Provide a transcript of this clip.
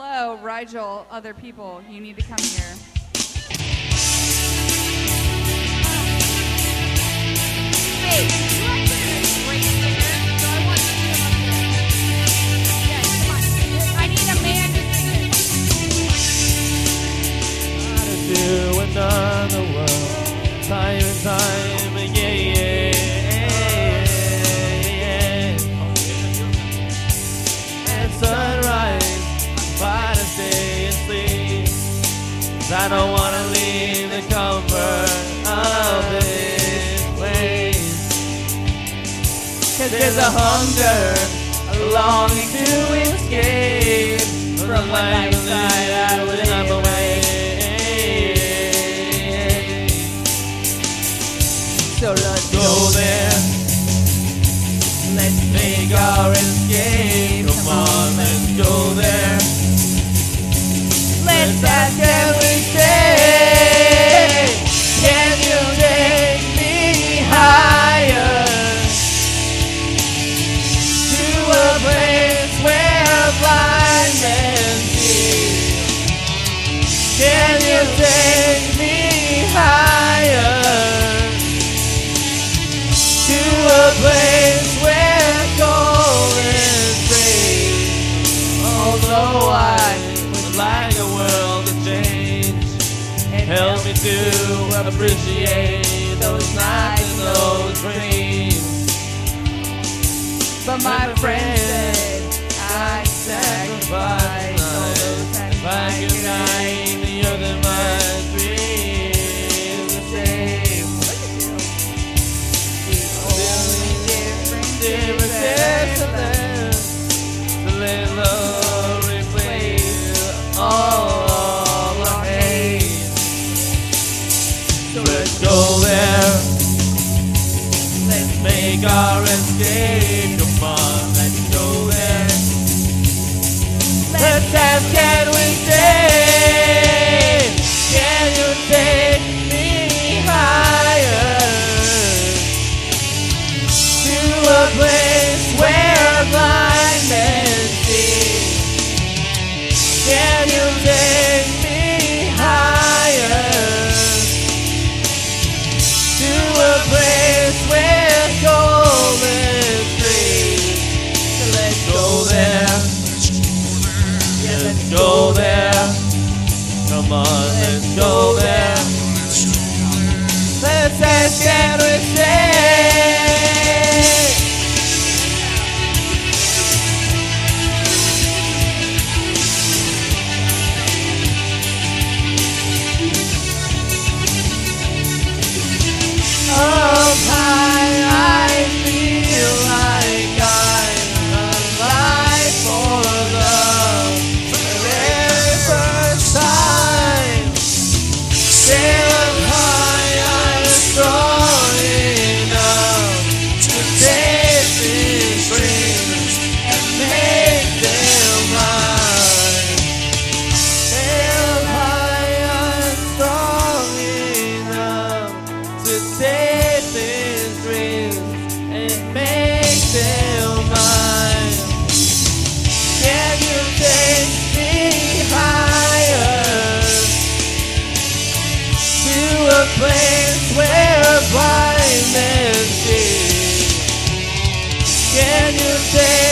Hello, Rigel, other people, you need to come here. Hey, you actually are a great singer, so I want you to come up here. Yes, come on. I need a man to sing it. How to do another world, time and time again. And sunrise, try to stay asleep. 'Cause I don't wanna leave the comfort of this place. 'Cause there's a hunger, a longing to escape from life that I would have away. So let's go there. Let's make our escape. Come on, let's go there. Let's ask, can we stay? Can you take me higher to a place where blind men see? Can you take me higher to a place where gold is free? Although I would like a world to change, help me to appreciate those nights and those dreams. But my friend said I sacrificed all those times. If I could night the other my dreams the same. Differences of them to let love replace all our hate. So let's go there. Let's make our escape. Come on, let's go there. Let's ask, can we stay? Can you take me higher to a place where blind men see? Can you take me higher to a place where gold is free? So let's go there. Yeah, let's go there. Come on, let's go there. Let's ask, can we stay? Up high, I feel like I'm alive for love for the very first time. Still high, I'm strong enough to take these dreams and make them mine. Still high, I'm strong enough to take these dreams and make them mine. Can you take me higher to a place where blind men see? Can you take